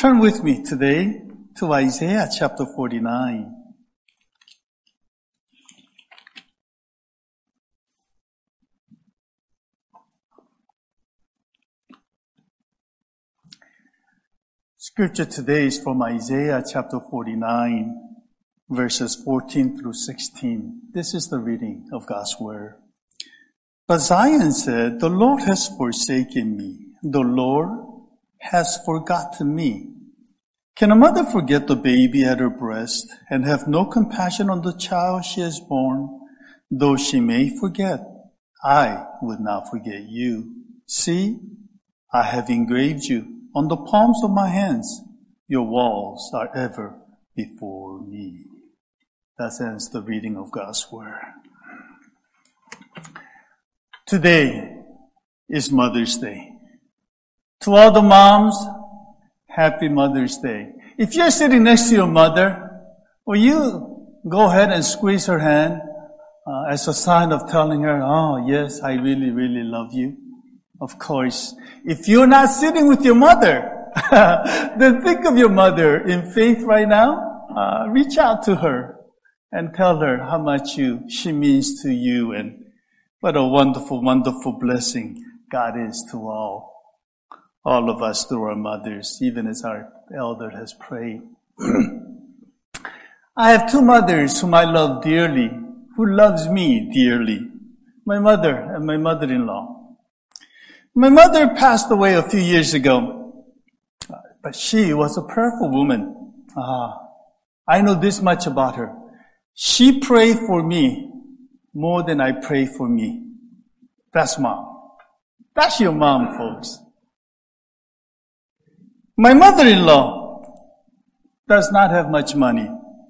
Turn with me today to Isaiah chapter 49. Scripture today is from Isaiah chapter 49, verses 14 through 16. This is the reading of God's word. But Zion said, "The Lord has forsaken me. The Lord has forgotten me." Can a mother forget the baby at her breast and have no compassion on the child she has born? Though she may forget, I would not forget you. See, I have engraved you on the palms of my hands. Your walls are ever before me. That ends the reading of God's word. Today is Mother's Day. To all the moms, happy Mother's Day. If you're sitting next to your mother, will you go ahead and squeeze her hand as a sign of telling her, "Oh, yes, I really, really love you"? Of course. If you're not sitting with your mother, then think of your mother in faith right now. Reach out to her and tell her how much she means to you, and what a wonderful, wonderful blessing God is to all of us through our mothers, even as our elder has prayed. I have two mothers whom I love dearly, who loves me dearly. My mother and my mother-in-law. My mother passed away a few years ago, but she was a prayerful woman. I know this much about her. She prayed for me more than I pray for me. That's mom. That's your mom, folks. My mother-in-law does not have much money,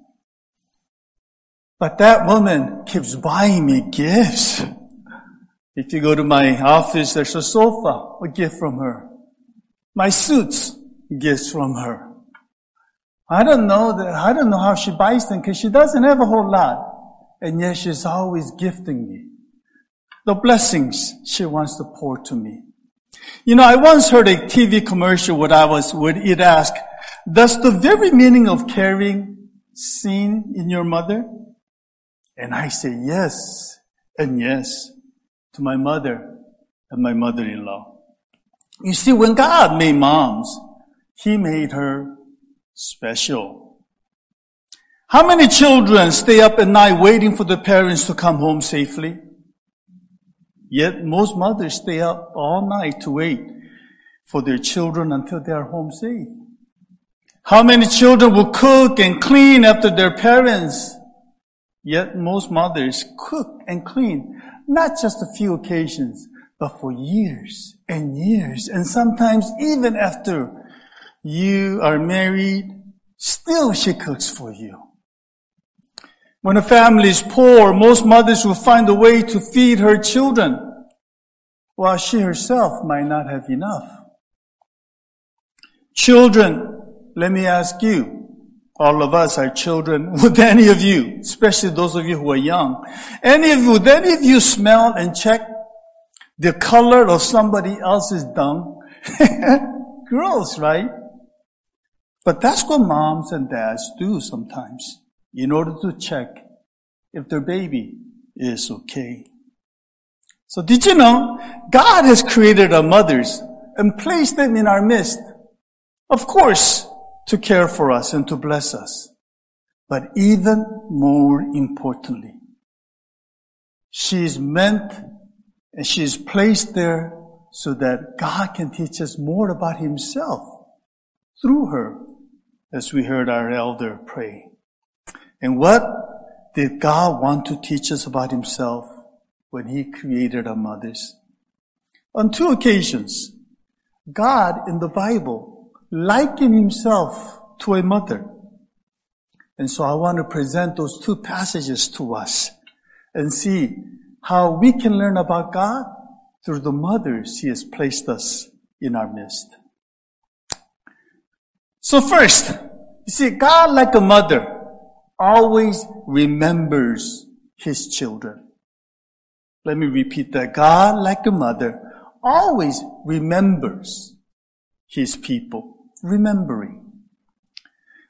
but that woman keeps buying me gifts. If you go to my office, there's a sofa, a gift from her. My suits, gifts from her. I don't know how she buys them, because she doesn't have a whole lot. And yet she's always gifting me the blessings she wants to pour to me. You know, I once heard a TV commercial where it asked, "Does the very meaning of caring seen in your mother?" And I say yes and yes to my mother and my mother-in-law. You see, when God made moms, He made her special. How many children stay up at night waiting for the parents to come home safely? Yet most mothers stay up all night to wait for their children until they are home safe. How many children will cook and clean after their parents? Yet most mothers cook and clean, not just a few occasions, but for years and years. And sometimes even after you are married, still she cooks for you. When a family is poor, most mothers will find a way to feed her children, while she herself might not have enough. Children, let me ask you, all of us are children. Would any of you, especially those of you who are young, would any of you smell and check the color of somebody else's dung? Gross, right? But that's what moms and dads do sometimes, in order to check if their baby is okay. So did you know God has created our mothers and placed them in our midst? Of course, to care for us and to bless us. But even more importantly, she is meant and she is placed there so that God can teach us more about Himself through her, as we heard our elder pray. And what did God want to teach us about Himself when He created our mothers? On two occasions, God in the Bible likened Himself to a mother. And so I want to present those two passages to us and see how we can learn about God through the mothers He has placed us in our midst. So first, you see, God, like a mother, always remembers His children. Let me repeat that. God, like a mother, always remembers His people. Remembering.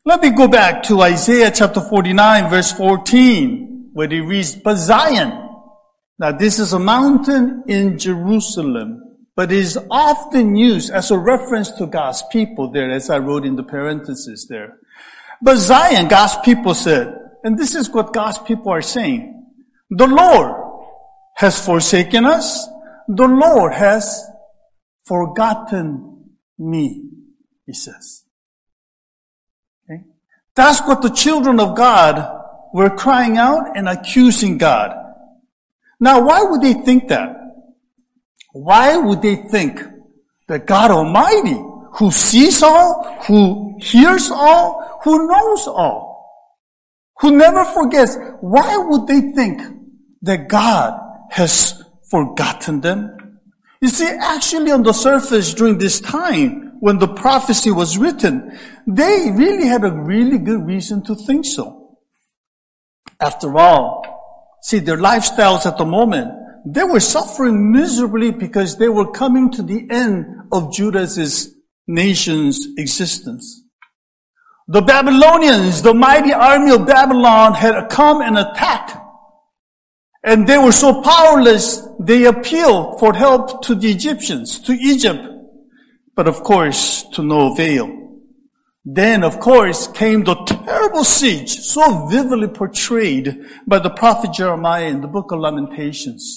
Let me go back to Isaiah chapter 49, verse 14, where it reads, but Zion. Now this is a mountain in Jerusalem, but it is often used as a reference to God's people there, as I wrote in the parentheses there. But Zion, God's people said, and this is what God's people are saying, the Lord has forsaken us. The Lord has forgotten me, he says. Okay? That's what the children of God were crying out and accusing God. Now, why would they think that? Why would they think that God Almighty, who sees all, who hears all, who knows all, who never forgets, why would they think that God has forgotten them? You see, actually on the surface during this time, when the prophecy was written, they really had a really good reason to think so. After all, see, their lifestyles at the moment, they were suffering miserably because they were coming to the end of Judah's nation's existence. The Babylonians, the mighty army of Babylon, had come and attacked. And they were so powerless, they appealed for help to the Egyptians, to Egypt. But of course, to no avail. Then, of course, came the terrible siege, so vividly portrayed by the prophet Jeremiah in the book of Lamentations.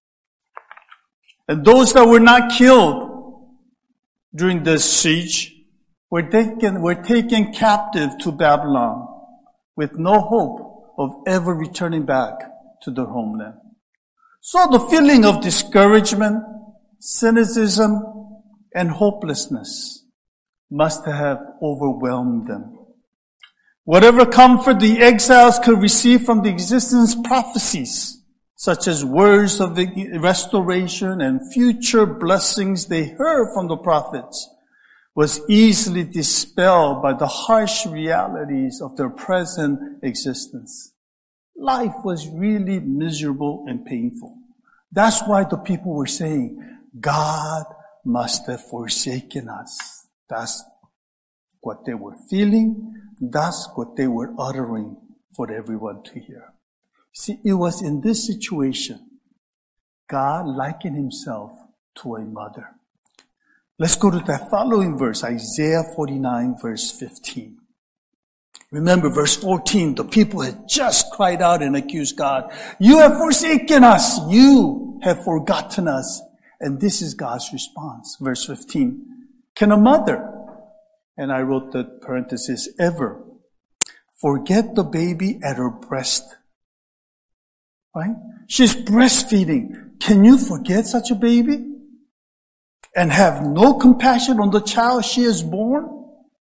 And those that were not killed during this siege were taken captive to Babylon with no hope of ever returning back to their homeland. So the feeling of discouragement, cynicism, and hopelessness must have overwhelmed them. Whatever comfort the exiles could receive from the existence prophecies, such as words of restoration and future blessings they heard from the prophets, was easily dispelled by the harsh realities of their present existence. Life was really miserable and painful. That's why the people were saying, God must have forsaken us. That's what they were feeling. That's what they were uttering for everyone to hear. See, it was in this situation God likened himself to a mother. Let's go to that following verse, Isaiah 49, verse 15. Remember, verse 14, the people had just cried out and accused God. You have forsaken us. You have forgotten us. And this is God's response. Verse 15. Can a mother, and I wrote the parenthesis, ever forget the baby at her breast? Right? She's breastfeeding. Can you forget such a baby? And have no compassion on the child she has born?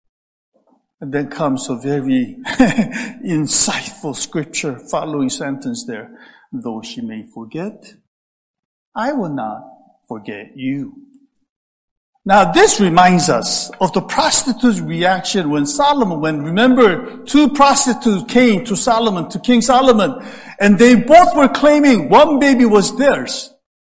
And then comes a very insightful scripture following sentence there. Though she may forget, I will not forget you. Now this reminds us of the prostitute's reaction when remember, two prostitutes came to Solomon, to King Solomon, and they both were claiming one baby was theirs.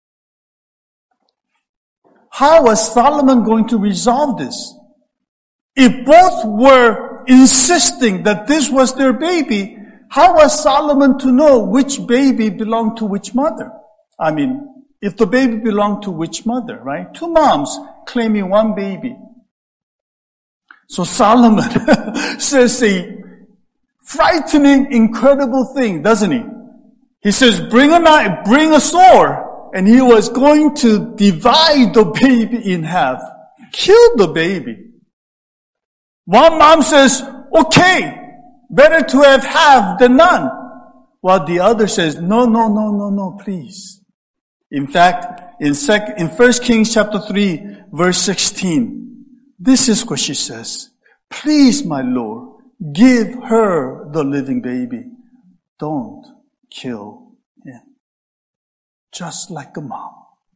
How was Solomon going to resolve this? If both were insisting that this was their baby, how was Solomon to know which baby belonged to which mother? I mean, if the baby belonged to which mother, right? Two moms claiming one baby. So Solomon says a frightening, incredible thing, doesn't he? He says, bring a knife, bring a sword, and he was going to divide the baby in half. Kill the baby. One mom says, okay, better to have half than none. While the other says, no, please. In fact, in 1 Kings chapter 3, verse 16, this is what she says. Please, my Lord, give her the living baby. Don't kill him. Just like a mom.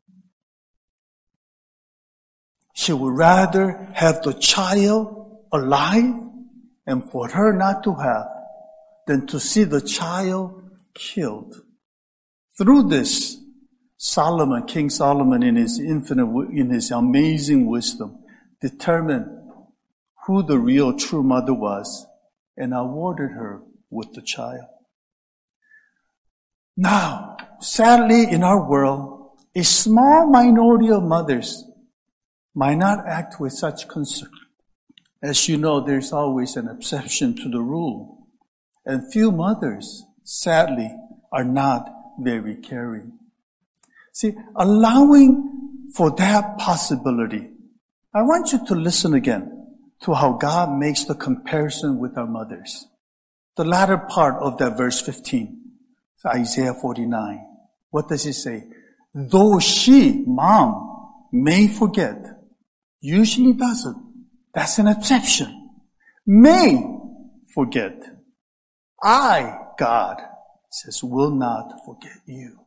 She would rather have the child alive and for her not to have than to see the child killed. Through this, King Solomon in his amazing wisdom, determined who the real true mother was and awarded her with the child. Now, sadly, in our world, a small minority of mothers might not act with such concern. As you know, there's always an exception to the rule. And few mothers, sadly, are not very caring. See, allowing for that possibility, I want you to listen again to how God makes the comparison with our mothers. The latter part of that verse 15, Isaiah 49. What does it say? Though she, mom, may forget, usually doesn't. That's an exception. May forget. I, God, says, will not forget you.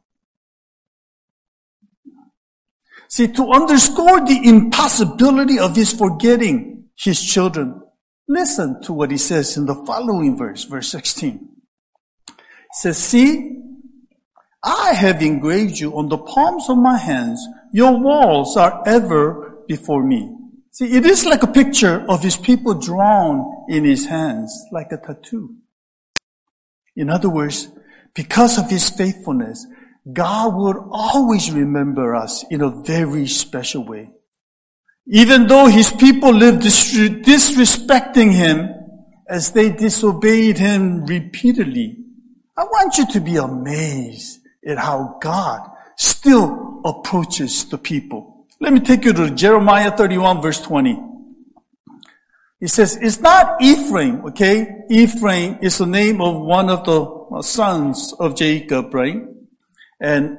See, to underscore the impossibility of his forgetting his children, listen to what he says in the following verse, verse 16. He says, see, I have engraved you on the palms of my hands. Your walls are ever before me. See, it is like a picture of his people drawn in his hands, like a tattoo. In other words, because of his faithfulness, God would always remember us in a very special way. Even though his people lived disrespecting him as they disobeyed him repeatedly, I want you to be amazed at how God still approaches the people. Let me take you to Jeremiah 31 verse 20. It says, it's not Ephraim, okay? Ephraim is the name of one of the sons of Jacob, right? And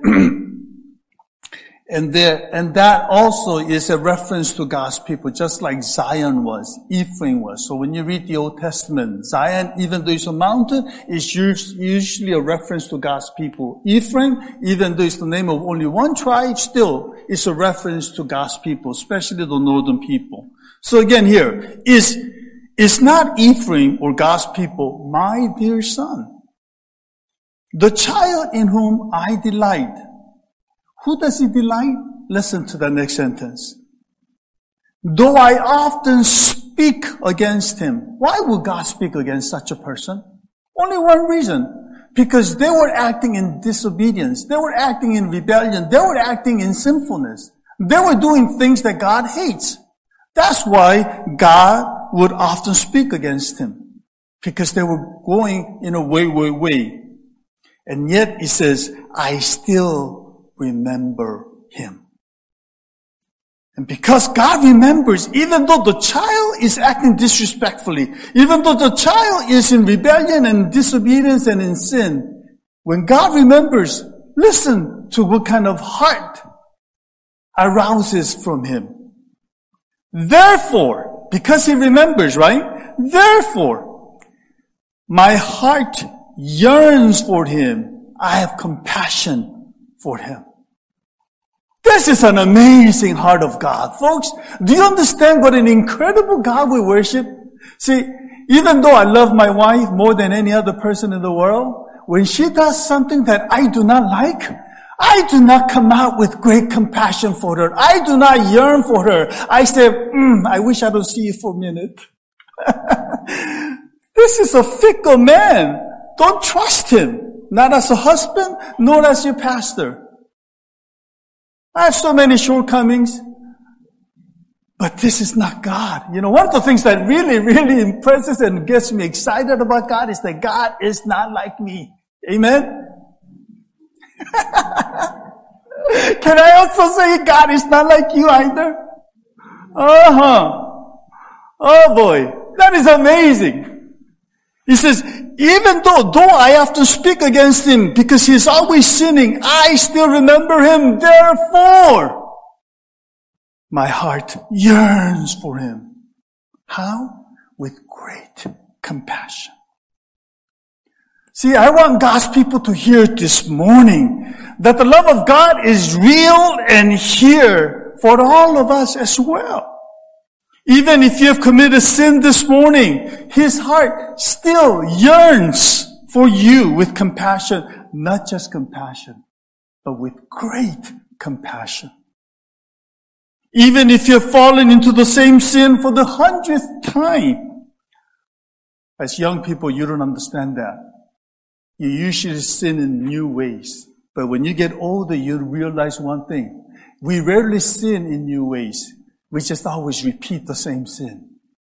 that also is a reference to God's people, just like Zion was, Ephraim was. So when you read the Old Testament, Zion, even though it's a mountain, is usually a reference to God's people. Ephraim, even though it's the name of only one tribe, still is a reference to God's people, especially the northern people. So again here, is not Ephraim or God's people my dear son, the child in whom I delight. Who does he delight? Listen to the next sentence. Though I often speak against him. Why would God speak against such a person? Only one reason. Because they were acting in disobedience. They were acting in rebellion. They were acting in sinfulness. They were doing things that God hates. That's why God would often speak against him. Because they were going in a way. And yet he says, I still remember him. And because God remembers, even though the child is acting disrespectfully, even though the child is in rebellion and disobedience and in sin, when God remembers, listen to what kind of heart arouses from him. Therefore, because he remembers, right? Therefore, my heart yearns for him. I have compassion for him. This is an amazing heart of God, folks. Do you understand what an incredible God we worship? See, even though I love my wife more than any other person in the world, when she does something that I do not like, I do not come out with great compassion for her. I do not yearn for her. I say, I wish I don't see you for a minute. This is a fickle man. Don't trust him. Not as a husband, nor as your pastor. I have so many shortcomings. But this is not God. You know, one of the things that really, really impresses and gets me excited about God is that God is not like me. Amen? Can I also say God is not like you either? Oh boy, that is amazing. He says, even though I often speak against him because he is always sinning, I still remember him. Therefore, my heart yearns for him. How? With great compassion. See, I want God's people to hear this morning that the love of God is real and here for all of us as well. Even if you have committed sin this morning, his heart still yearns for you with compassion. Not just compassion, but with great compassion. Even if you have fallen into the same sin for the 100th time. As young people, you don't understand that. You usually sin in new ways. But when you get older, you realize one thing. We rarely sin in new ways. We just always repeat the same sin.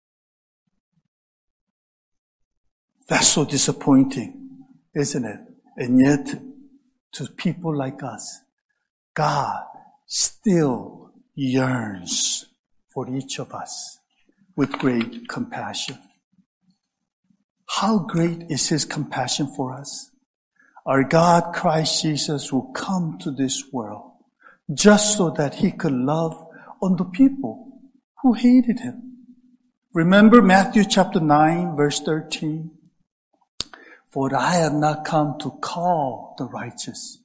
That's so disappointing, isn't it? And yet, to people like us, God still yearns for each of us with great compassion. How great is His compassion for us? Our God, Christ Jesus, will come to this world just so that He could love on the people who hated Him. Remember Matthew chapter 9, verse 13? For I have not come to call the righteous.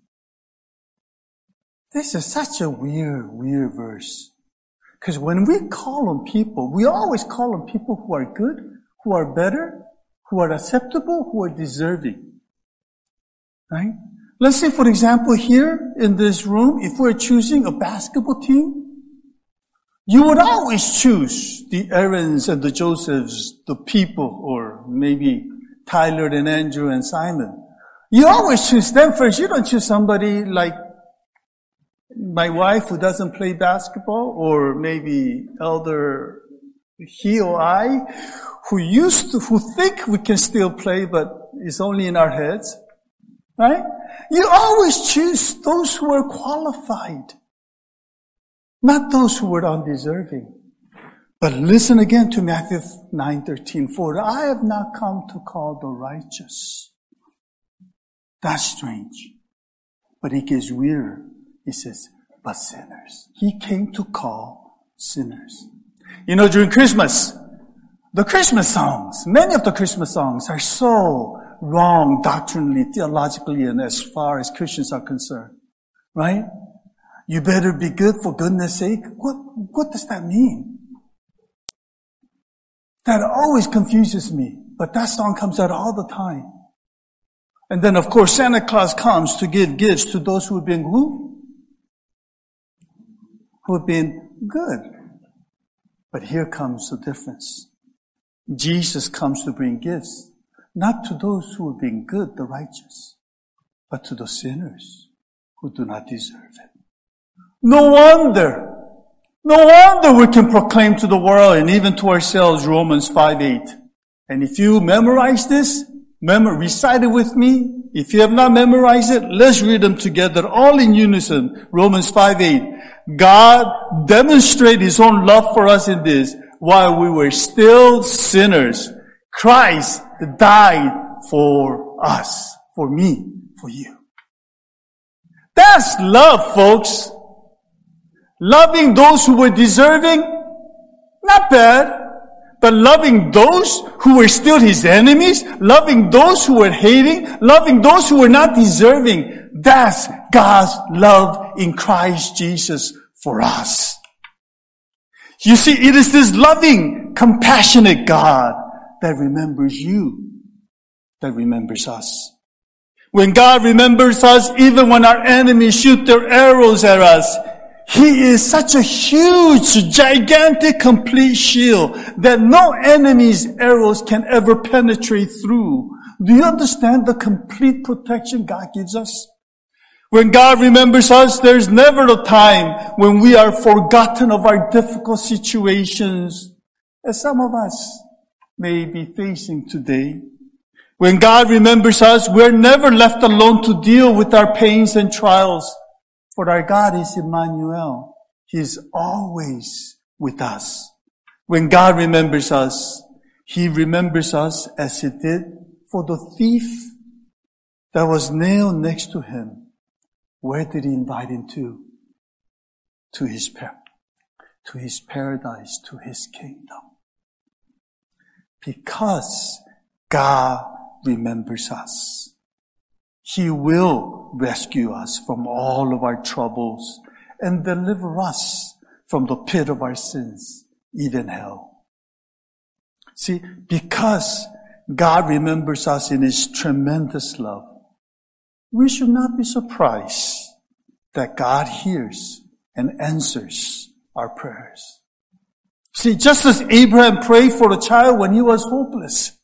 This is such a weird verse. Because when we call on people, we always call on people who are good, who are better, who are acceptable, who are deserving. Right? Let's say, for example, here in this room, if we're choosing a basketball team, you would always choose the Aarons and the Josephs, the people, or maybe Tyler and Andrew and Simon. You always choose them first. You don't choose somebody like my wife who doesn't play basketball, or maybe Elder he or I who think we can still play, but it's only in our heads. Right? You always choose those who are qualified, not those who are undeserving. But listen again to Matthew 9:13. For I have not come to call the righteous. That's strange. But it gets weirder. He says, but sinners. He came to call sinners. You know, during Christmas, the Christmas songs, many of the Christmas songs are so wrong doctrinally, theologically, and as far as Christians are concerned. Right? You better be good for goodness sake. What does that mean? That always confuses me. But that song comes out all the time. And then, of course, Santa Claus comes to give gifts to those who have been who? Who have been good. But here comes the difference. Jesus comes to bring gifts, not to those who have been good, the righteous, but to the sinners who do not deserve it. No wonder we can proclaim to the world and even to ourselves Romans 5:8. And if you memorize this, recite it with me. If you have not memorized it, let's read them together, all in unison. Romans 5:8. God demonstrated His own love for us in this. While we were still sinners, Christ died for us, for me, for you. That's love, folks. Loving those who were deserving, not bad. But loving those who were still His enemies, loving those who were hating, loving those who were not deserving, that's God's love in Christ Jesus for us. You see, it is this loving, compassionate God that remembers you, that remembers us. When God remembers us, even when our enemies shoot their arrows at us, He is such a huge, gigantic, complete shield that no enemy's arrows can ever penetrate through. Do you understand the complete protection God gives us? When God remembers us, there's never a time when we are forgotten of our difficult situations, as some of us may be facing today. When God remembers us, we're never left alone to deal with our pains and trials. For our God is Emmanuel. He is always with us. When God remembers us, He remembers us as He did for the thief that was nailed next to Him. Where did He invite him to? To His paradise, to His kingdom. Because God remembers us, He will rescue us from all of our troubles and deliver us from the pit of our sins, even hell. See, because God remembers us in His tremendous love, we should not be surprised that God hears and answers our prayers. See, just as Abraham prayed for a child when he was hopeless,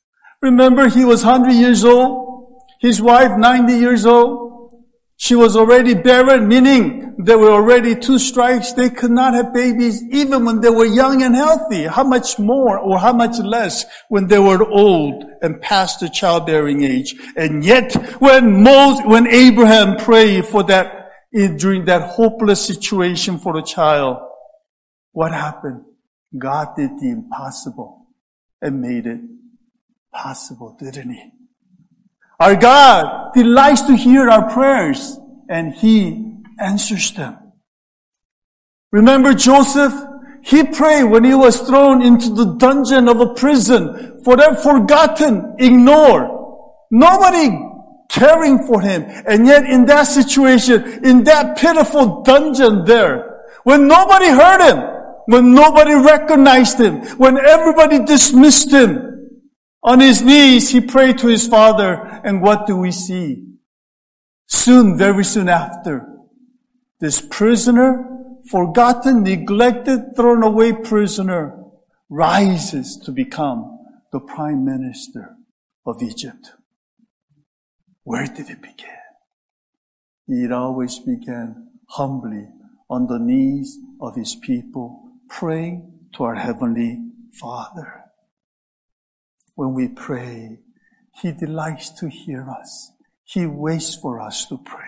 Remember, he was 100 years old. His wife, 90 years old. She was already barren, meaning there were already 2 strikes. They could not have babies even when they were young and healthy. How much more or how much less when they were old and past the childbearing age. And yet, when Abraham prayed for that, during that hopeless situation for a child, what happened? God did the impossible and made it possible, didn't He? Our God delights to hear our prayers, and He answers them. Remember Joseph? He prayed when he was thrown into the dungeon of a prison, for them forgotten, ignored. Nobody caring for him. And yet in that situation, in that pitiful dungeon there, when nobody heard him, when nobody recognized him, when everybody dismissed him, on his knees, he prayed to his Father, and what do we see? Soon, very soon after, this prisoner, forgotten, neglected, thrown away prisoner, rises to become the Prime Minister of Egypt. Where did it begin? It always began humbly on the knees of His people, praying to our Heavenly Father. When we pray, He delights to hear us. He waits for us to pray.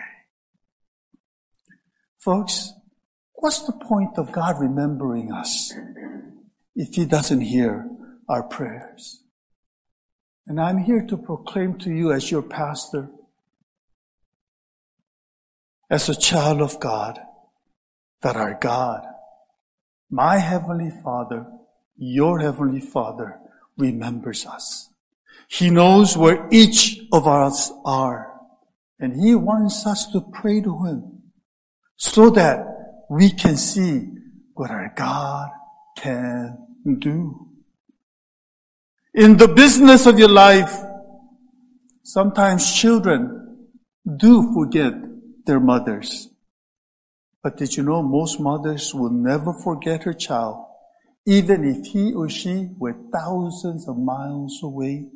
Folks, what's the point of God remembering us if He doesn't hear our prayers? And I'm here to proclaim to you as your pastor, as a child of God, that our God, my Heavenly Father, your Heavenly Father, remembers us. He knows where each of us are, and He wants us to pray to Him so that we can see what our God can do. In the business of your life, sometimes children do forget their mothers. But did you know most mothers will never forget her child, even if he or she were thousands of miles away?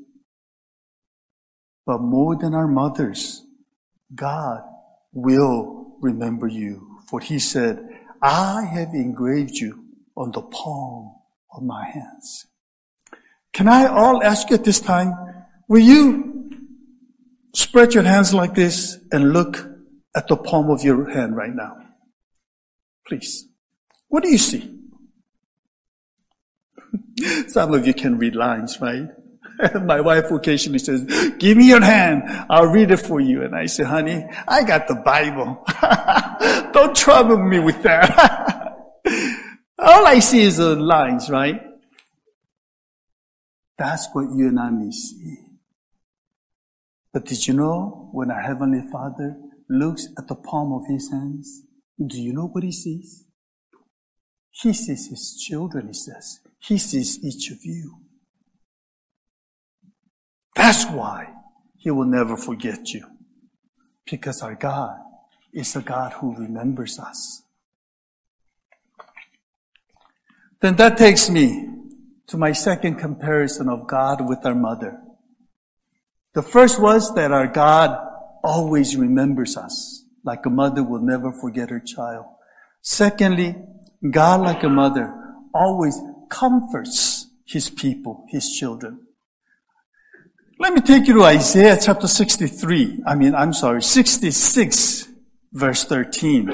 But more than our mothers, God will remember you. For He said, I have engraved you on the palm of my hands. Can I all ask you at this time, will you spread your hands like this and look at the palm of your hand right now? Please. What do you see? Some of you can read lines, right? My wife occasionally says, give me your hand. I'll read it for you. And I say, honey, I got the Bible. Don't trouble me with that. All I see is the lines, right? That's what you and I may see. But did you know when our Heavenly Father looks at the palm of His hands, do you know what He sees? He sees His children, He says. He sees each of you. That's why He will never forget you. Because our God is a God who remembers us. Then that takes me to my second comparison of God with our mother. The first was that our God always remembers us, like a mother will never forget her child. Secondly, God, like a mother, always comforts His people, His children. Let me take you to Isaiah chapter 66, verse 13.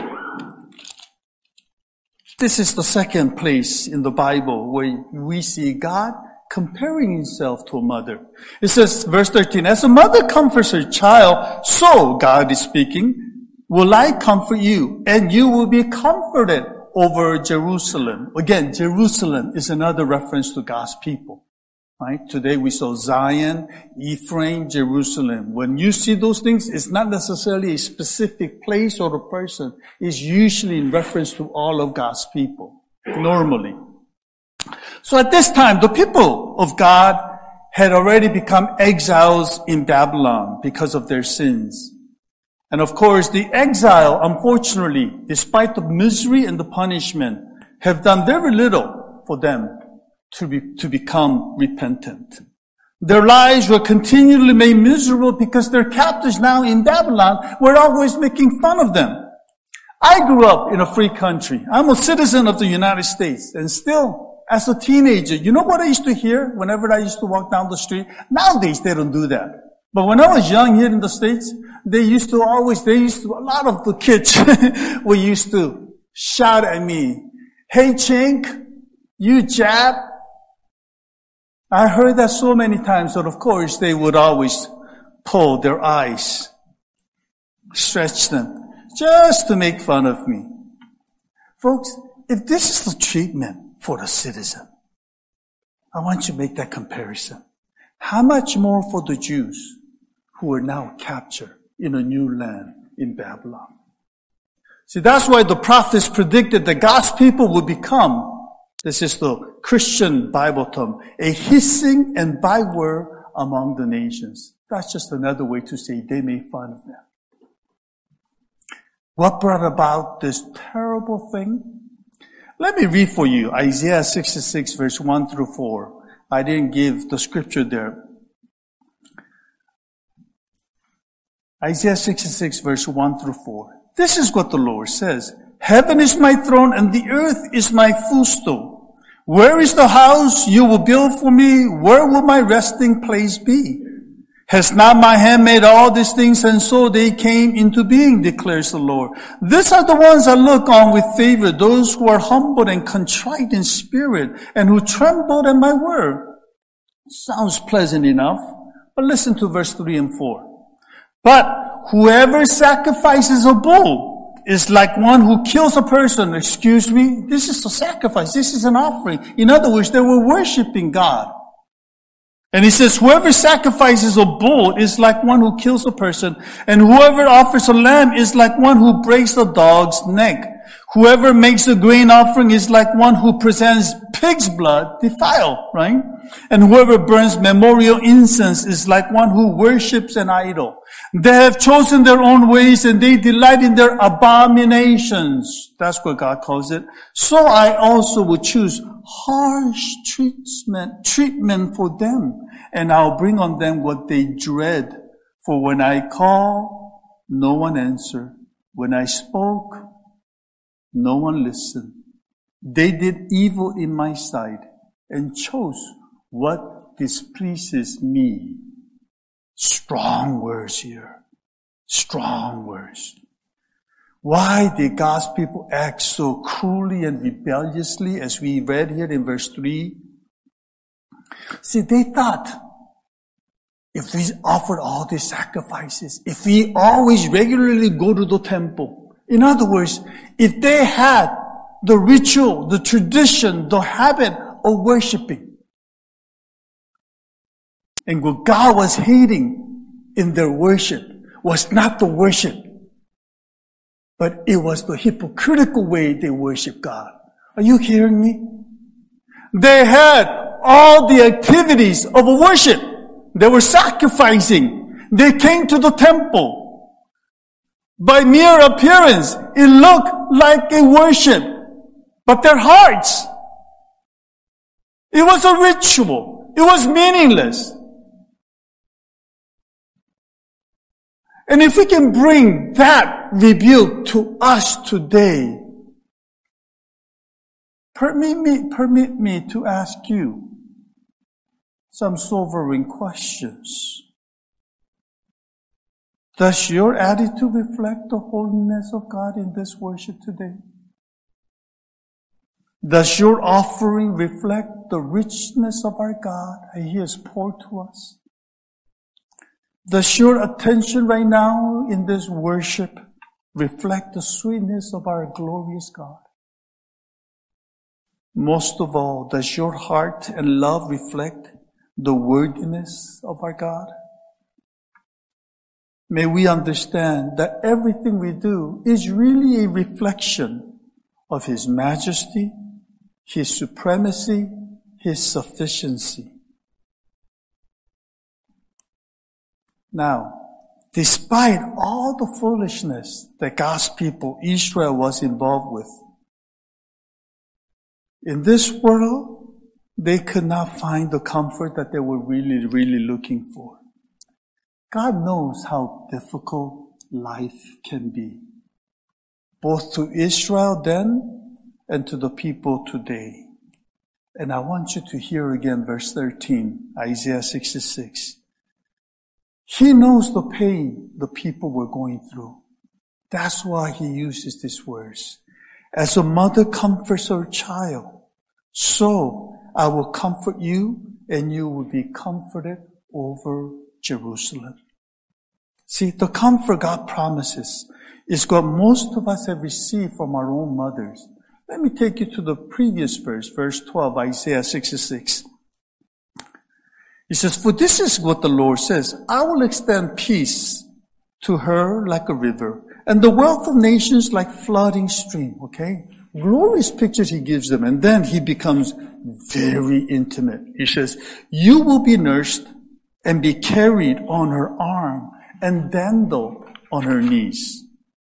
This is the second place in the Bible where we see God comparing Himself to a mother. It says, verse 13, as a mother comforts her child, so, God is speaking, will I comfort you, and you will be comforted over Jerusalem. Again, Jerusalem is another reference to God's people. Right? Today we saw Zion, Ephraim, Jerusalem. When you see those things, it's not necessarily a specific place or a person. It's usually in reference to all of God's people, normally. So at this time, the people of God had already become exiles in Babylon because of their sins. And of course, the exile, unfortunately, despite the misery and the punishment, have done very little for them to become repentant. Their lives were continually made miserable because their captors now in Babylon were always making fun of them. I grew up in a free country. I'm a citizen of the United States. And still, as a teenager, you know what I used to hear whenever I used to walk down the street? Nowadays, they don't do that. But when I was young here in the States, a lot of the kids used to shout at me, "Hey, chink, you jab." I heard that so many times that, of course, they would always pull their eyes, stretch them, just to make fun of me. Folks, if this is the treatment for the citizen, I want you to make that comparison. How much more for the Jews who are now captured in a new land in Babylon? See, that's why the prophets predicted that God's people would become, this is the Christian Bible term, a hissing and byword among the nations. That's just another way to say they made fun of them. What brought about this terrible thing? Let me read for you Isaiah 66 verse 1 through 4. I didn't give the scripture there. Isaiah 66 verse 1 through 4. This is what the Lord says. Heaven is my throne and the earth is my footstool. Where is the house you will build for me? Where will my resting place be? Has not my hand made all these things, and so they came into being, declares the Lord. These are the ones I look on with favor, those who are humble and contrite in spirit, and who tremble at my word. Sounds pleasant enough, but listen to verse 3 and 4. But whoever sacrifices a bull is like one who kills a person. Excuse me? This is a sacrifice. This is an offering. In other words, they were worshiping God. And he says, whoever sacrifices a bull is like one who kills a person, and whoever offers a lamb is like one who breaks a dog's neck. Whoever makes a grain offering is like one who presents pig's blood defiled, right? And whoever burns memorial incense is like one who worships an idol. They have chosen their own ways and they delight in their abominations. That's what God calls it. So I also will choose harsh treatment for them, and I'll bring on them what they dread. For when I call, no one answered. When I spoke, no one listened. They did evil in my sight and chose what displeases me. Strong words here. Strong words. Why did God's people act so cruelly and rebelliously, as we read here in verse 3? See, they thought, if we offered all these sacrifices, if we always regularly go to the temple, in other words, if they had the ritual, the tradition, the habit of worshiping, and what God was hating in their worship was not the worship, but it was the hypocritical way they worship God. Are you hearing me? They had all the activities of a worship. They were sacrificing. They came to the temple. By mere appearance, it looked like a worship. But their hearts, it was a ritual. It was meaningless. And if we can bring that rebuke to us today, permit me to ask you some sobering questions. Does your attitude reflect the holiness of God in this worship today? Does your offering reflect the richness of our God that He has poured to us? Does your attention right now in this worship reflect the sweetness of our glorious God? Most of all, does your heart and love reflect the worthiness of our God? May we understand that everything we do is really a reflection of His majesty, His supremacy, His sufficiency. Now, despite all the foolishness that God's people, Israel, was involved with, in this world, they could not find the comfort that they were really, really looking for. God knows how difficult life can be, both to Israel then and to the people today. And I want you to hear again verse 13, Isaiah 66. He knows the pain the people were going through. That's why he uses these words. As a mother comforts her child, so I will comfort you, and you will be comforted over Jerusalem. See, the comfort God promises is what most of us have received from our own mothers. Let me take you to the previous verse, verse 12, Isaiah 66. He says, for this is what the Lord says, I will extend peace to her like a river, and the wealth of nations like flooding stream. Okay? Glorious pictures he gives them, and then he becomes very intimate. He says, you will be nursed and be carried on her arm and dandled on her knees.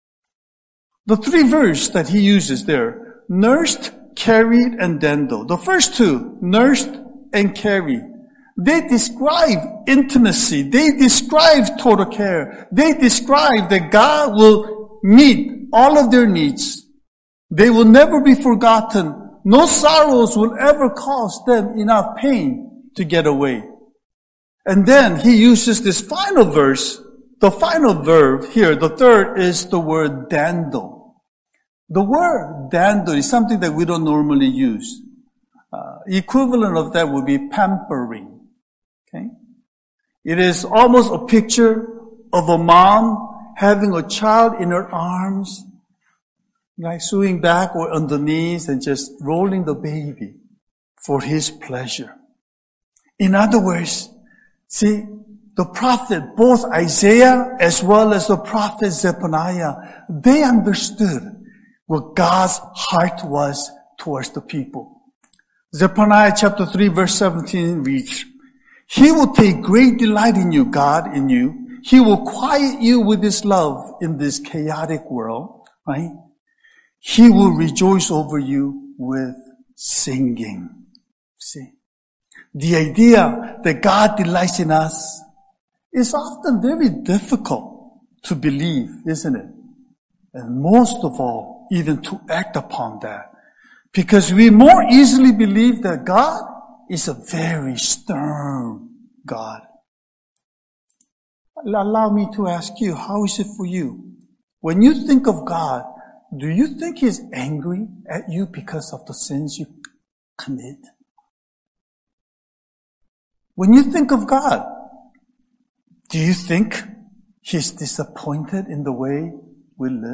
The three verses that he uses there, nursed, carried, and dandled. The first two, nursed and carried, they describe intimacy. They describe total care. They describe that God will meet all of their needs. They will never be forgotten. No sorrows will ever cause them enough pain to get away. And then he uses this final verse, the final verb here. The third is the word dandle. The word dandle is something that we don't normally use. Equivalent of that would be pampering. Okay? It is almost a picture of a mom having a child in her arms, like sewing back or on the knees and just rolling the baby for his pleasure. In other words, see, the prophet, both Isaiah as well as the prophet Zephaniah, they understood what God's heart was towards the people. Zephaniah chapter 3 verse 17 reads, he will take great delight in you, God, in you. He will quiet you with his love in this chaotic world, right? He will rejoice over you with singing. See, the idea that God delights in us is often very difficult to believe, isn't it? And most of all, even to act upon that. Because we more easily believe that God is a very stern God. Allow me to ask you, how is it for you? When you think of God, do you think he's angry at you because of the sins you commit? When you think of God, do you think he's disappointed in the way we live?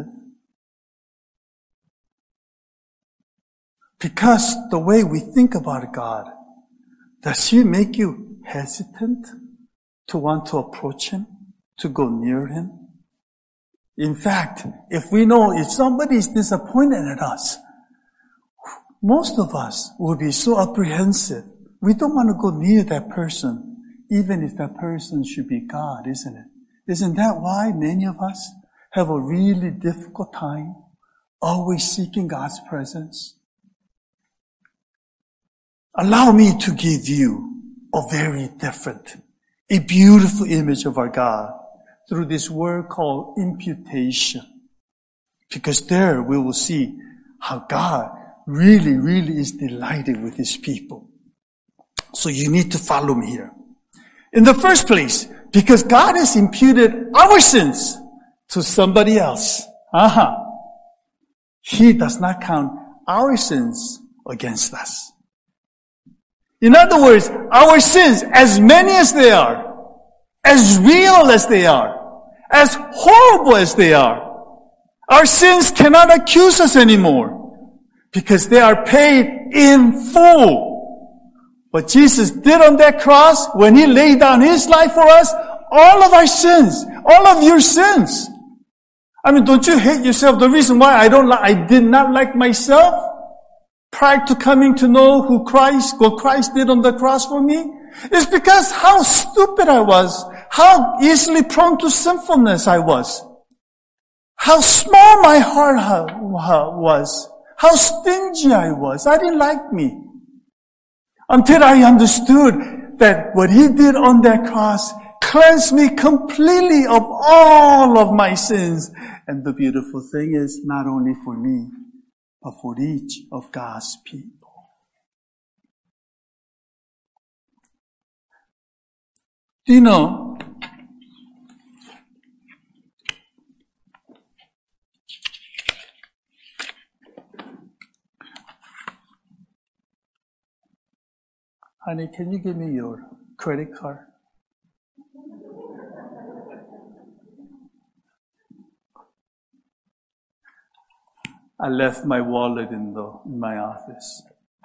Because the way we think about God, does he make you hesitant to want to approach him, to go near him? In fact, if somebody is disappointed at us, most of us will be so apprehensive. We don't want to go near that person, even if that person should be God, isn't it? Isn't that why many of us have a really difficult time always seeking God's presence? Allow me to give you a very different, a beautiful image of our God through this word called imputation. Because there we will see how God really, really is delighted with his people. So you need to follow me here. In the first place, because God has imputed our sins to somebody else. He does not count our sins against us. In other words, our sins, as many as they are, as real as they are, as horrible as they are, our sins cannot accuse us anymore because they are paid in full. What Jesus did on that cross when he laid down his life for us, all of our sins, all of your sins. I mean, don't you hate yourself? The reason why I did not like myself prior to coming to know what Christ did on the cross for me, is because how stupid I was, how easily prone to sinfulness I was, how small my heart was, how stingy I was. I didn't like me. until I understood that what He did on that cross cleansed me completely of all of my sins. And the beautiful thing is, not only for me, but for each of God's people. Do you know, honey, can you give me your credit card? I left my wallet in my office.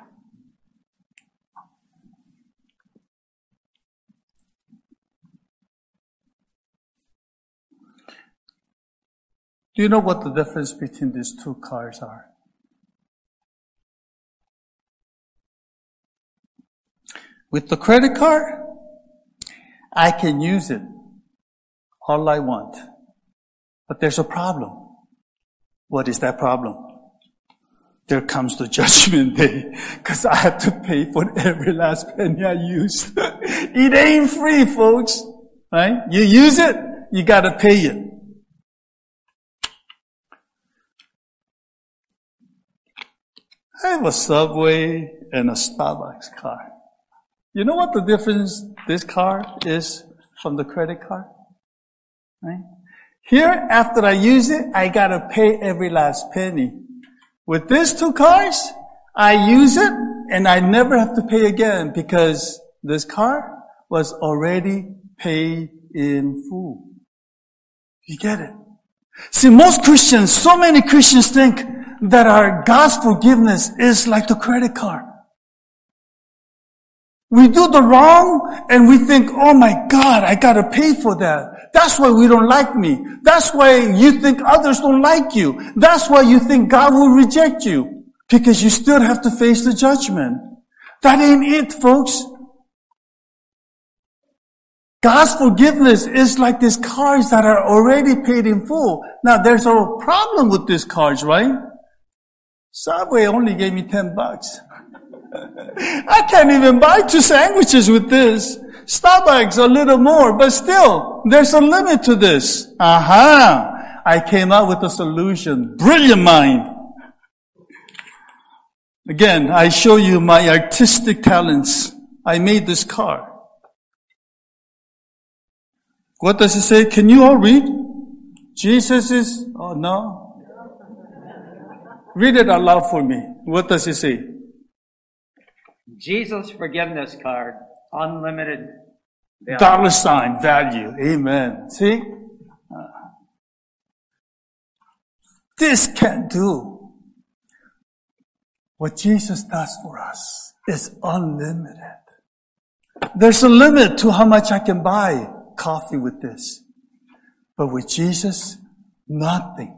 Do you know what the difference between these two cards are? With the credit card, I can use it all I want. But there's a problem. What is that problem? There comes the judgment day, because I have to pay for every last penny I use. It ain't free, folks. Right? You use it, you gotta pay it. I have a Subway and a Starbucks card. You know what the difference this card is from the credit card? Right? Here, after I use it, I gotta pay every last penny. With these two cards, I use it and I never have to pay again because this card was already paid in full. You get it? See, most Christians, so many Christians think that our God's forgiveness is like the credit card. We do the wrong and we think, oh my God, I gotta pay for that. That's why we don't like me. That's why you think others don't like you. That's why you think God will reject you. Because you still have to face the judgment. That ain't it, folks. God's forgiveness is like these cards that are already paid in full. Now, there's a problem with these cards, right? Subway only gave me $10. I can't even buy 2 sandwiches with this. Starbucks a little more, but still, there's a limit to this. Aha! I came up with a solution. Brilliant mind. Again, I show you my artistic talents. I made this card. What does it say? Can you all read? Jesus is, oh no. Read it out loud for me. What does it say? Jesus forgiveness card, unlimited value. $ value. Amen. See? This can do what Jesus does for us is unlimited. There's a limit to how much I can buy coffee with this. But with Jesus, nothing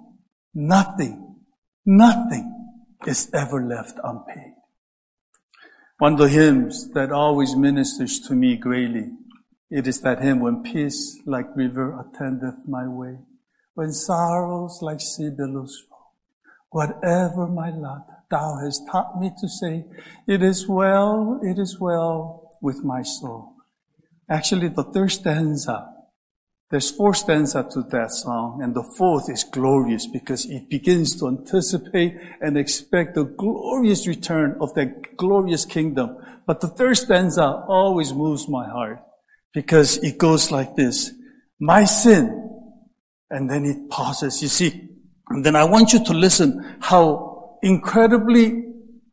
is ever left unpaid. One of the hymns that always ministers to me greatly, it is that hymn, when peace like river attendeth my way, when sorrows like sea billows roll, whatever my lot, thou hast taught me to say, it is well with my soul. Actually, the third stanza, there's 4 stanzas to that song, and the 4th is glorious because it begins to anticipate and expect the glorious return of that glorious kingdom. But the 3rd stanza always moves my heart because it goes like this. My sin, and then it pauses. You see, and then I want you to listen how incredibly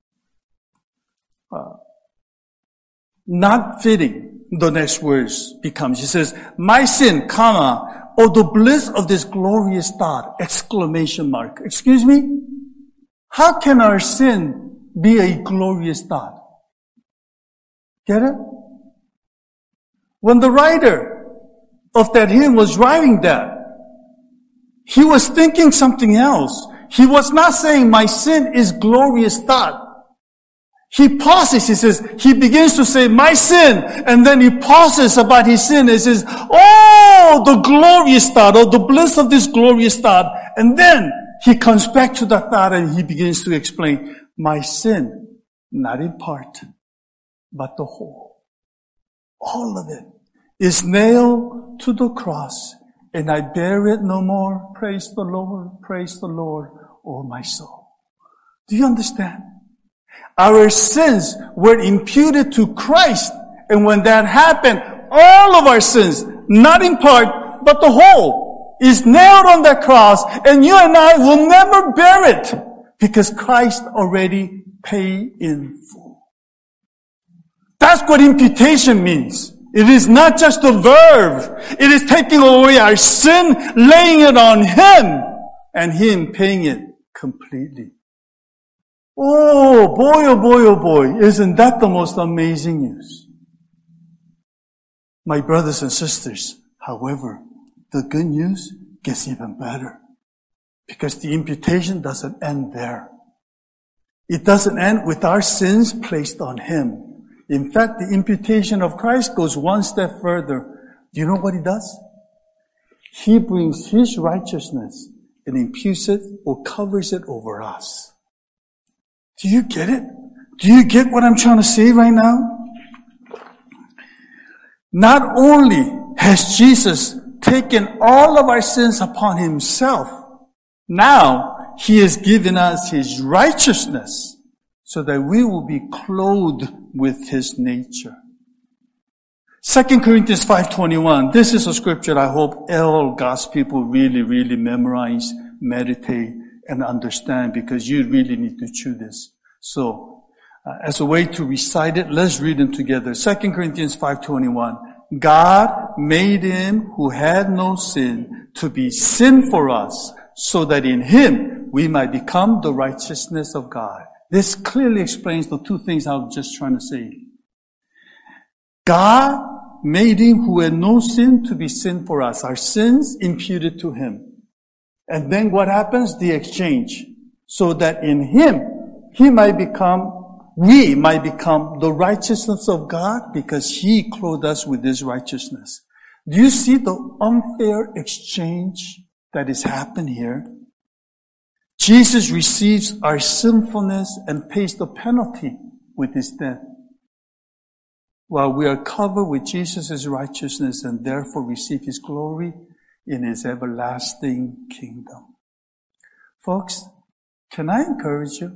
not fitting the next verse becomes. He says, my sin, comma, or the bliss of this glorious thought, ! Excuse me? How can our sin be a glorious thought? Get it? When the writer of that hymn was writing that, he was thinking something else. He was not saying my sin is glorious thought. He pauses, he begins to say, my sin, and then he pauses about his sin and says, oh, the glorious thought, or the bliss of this glorious thought. And then he comes back to that thought and he begins to explain, my sin, not in part, but the whole. All of it is nailed to the cross, and I bear it no more. Praise the Lord, oh my soul. Do you understand? Our sins were imputed to Christ, and when that happened, all of our sins, not in part, but the whole, is nailed on that cross, and you and I will never bear it, because Christ already paid in full. That's what imputation means. It is not just a verb. It is taking away our sin, laying it on Him, and Him paying it completely. Oh boy, oh boy, oh boy. Isn't that the most amazing news? My brothers and sisters, however, the good news gets even better. Because the imputation doesn't end there. It doesn't end with our sins placed on Him. In fact, the imputation of Christ goes one step further. Do you know what He does? He brings His righteousness and imputes it or covers it over us. Do you get it? Do you get what I'm trying to say right now? Not only has Jesus taken all of our sins upon Himself, now He has given us His righteousness so that we will be clothed with His nature. 2 Corinthians 5:21. This is a scripture I hope all God's people really memorize, meditate, and understand, because you really need to chew this. So, as a way to recite it, let's read them together. 2 Corinthians 5:21. God made Him who had no sin to be sin for us, so that in Him we might become the righteousness of God. This clearly explains the two things I was just trying to say. God made Him who had no sin to be sin for us, our sins imputed to Him. And then what happens? The exchange. So that in Him, we might become the righteousness of God, because He clothed us with His righteousness. Do you see the unfair exchange that is happening here? Jesus receives our sinfulness and pays the penalty with His death, while we are covered with Jesus' righteousness and therefore receive His glory in His everlasting kingdom. Folks, can I encourage you?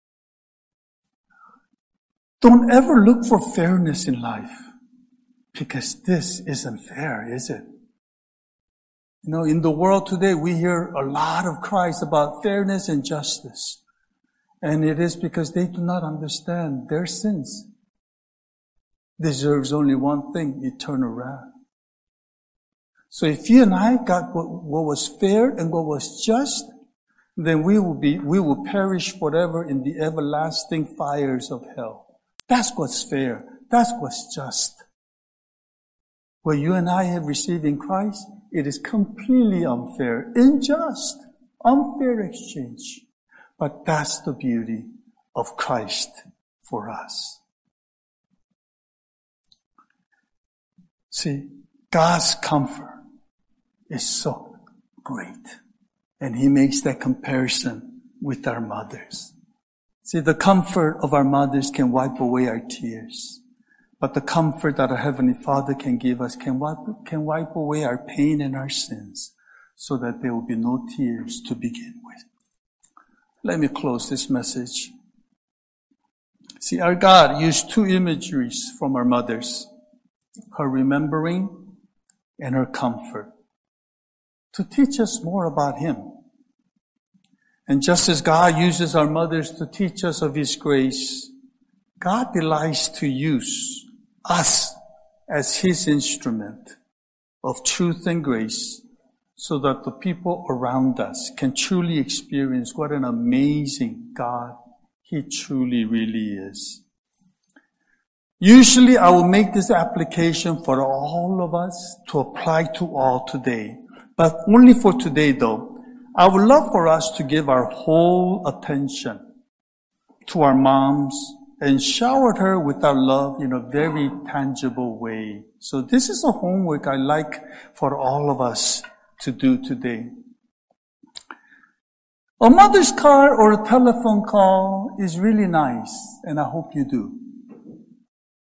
Don't ever look for fairness in life, because this isn't fair, is it? You know, in the world today, we hear a lot of cries about fairness and justice. And it is because they do not understand their sins deserves only one thing: eternal wrath. So if you and I got what was fair and what was just, then we will perish forever in the everlasting fires of hell. That's what's fair. That's what's just. What you and I have received in Christ, it is completely unfair, unjust, unfair exchange. But that's the beauty of Christ for us. See, God's comfort is so great. And He makes that comparison with our mothers. See, the comfort of our mothers can wipe away our tears. But the comfort that our Heavenly Father can give us can wipe away our pain and our sins, so that there will be no tears to begin with. Let me close this message. See, our God used two imageries from our mothers: her remembering and her comfort, to teach us more about Him. And just as God uses our mothers to teach us of His grace, God delights to use us as His instrument of truth and grace, so that the people around us can truly experience what an amazing God He truly really is. Usually I will make this application for all of us to apply to all today. But only for today though, I would love for us to give our whole attention to our moms and shower her with our love in a very tangible way. So this is a homework I like for all of us to do today. A mother's card or a telephone call is really nice, and I hope you do.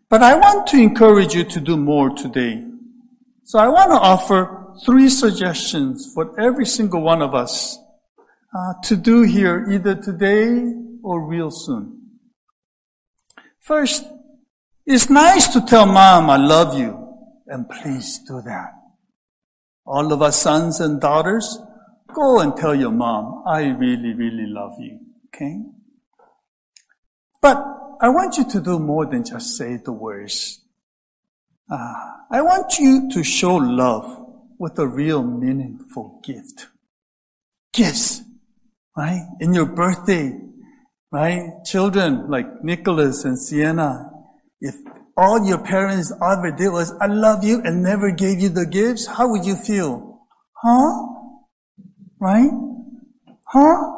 But I want to encourage you to do more today. So I want to offer 3 suggestions for every single one of us to do here either today or real soon. First, it's nice to tell mom, I love you, and please do that. All of us sons and daughters, go and tell your mom, I really, really love you. Okay? But I want you to do more than just say the words. I want you to show love with a real meaningful gift. Gifts, right? In your birthday, right? Children like Nicholas and Sienna, if all your parents ever did was, I love you, and never gave you the gifts, how would you feel? Huh? Right? Huh?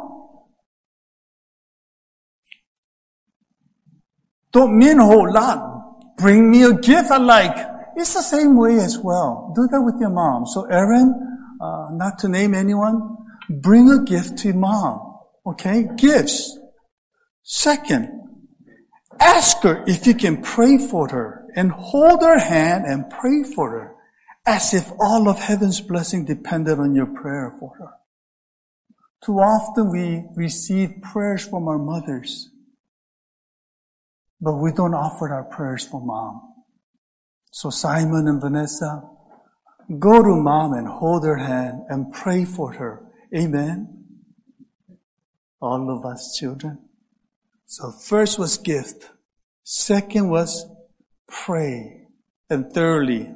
Don't mean a whole lot. Bring me a gift I like. It's the same way as well. Do that with your mom. So Aaron, not to name anyone, bring a gift to your mom. Okay? Gifts. Second, ask her if you can pray for her and hold her hand and pray for her as if all of heaven's blessing depended on your prayer for her. Too often we receive prayers from our mothers, but we don't offer our prayers for mom. So Simon and Vanessa, go to mom and hold her hand and pray for her. Amen? All of us children. So first was gift. Second was pray. And thirdly,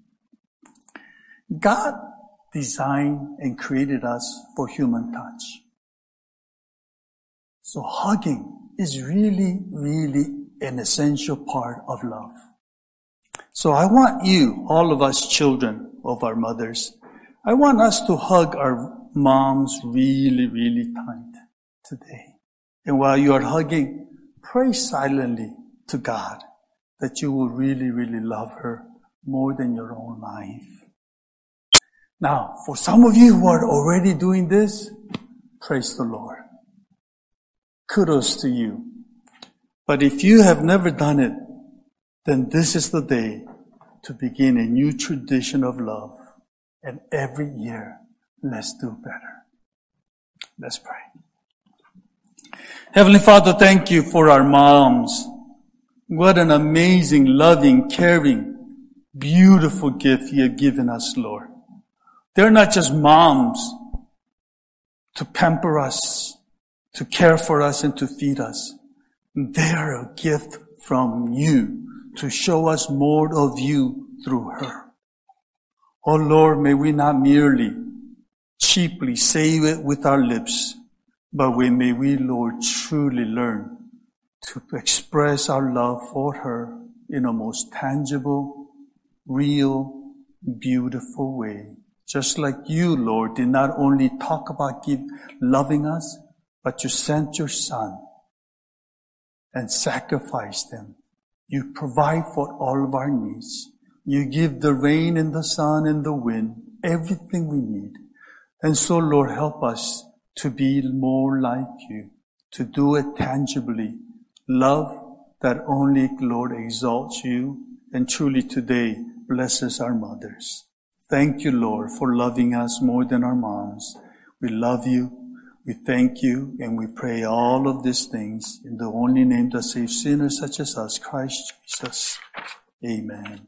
God designed and created us for human touch. So hugging is really, really an essential part of love. So I want you, all of us children of our mothers, I want us to hug our moms really, really tight today. And while you are hugging, pray silently to God that you will really, really love her more than your own life. Now, for some of you who are already doing this, praise the Lord. Kudos to you. But if you have never done it, then this is the day to begin a new tradition of love. And every year, let's do better. Let's pray. Heavenly Father, thank you for our moms. What an amazing, loving, caring, beautiful gift you have given us, Lord. They're not just moms to pamper us, to care for us, and to feed us. They are a gift from you to show us more of you through her. Oh Lord, may we not merely cheaply say it with our lips, but may we, Lord, truly learn to express our love for her in a most tangible, real, beautiful way. Just like you, Lord, did not only talk about loving us, but you sent your Son and sacrificed him. You provide for all of our needs. You give the rain and the sun and the wind, everything we need. And so, Lord, help us to be more like you, to do it tangibly. Love that only, Lord, exalts you and truly today blesses our mothers. Thank you, Lord, for loving us more than our moms. We love you. We thank you, and we pray all of these things in the only name that saves sinners such as us, Christ Jesus. Amen.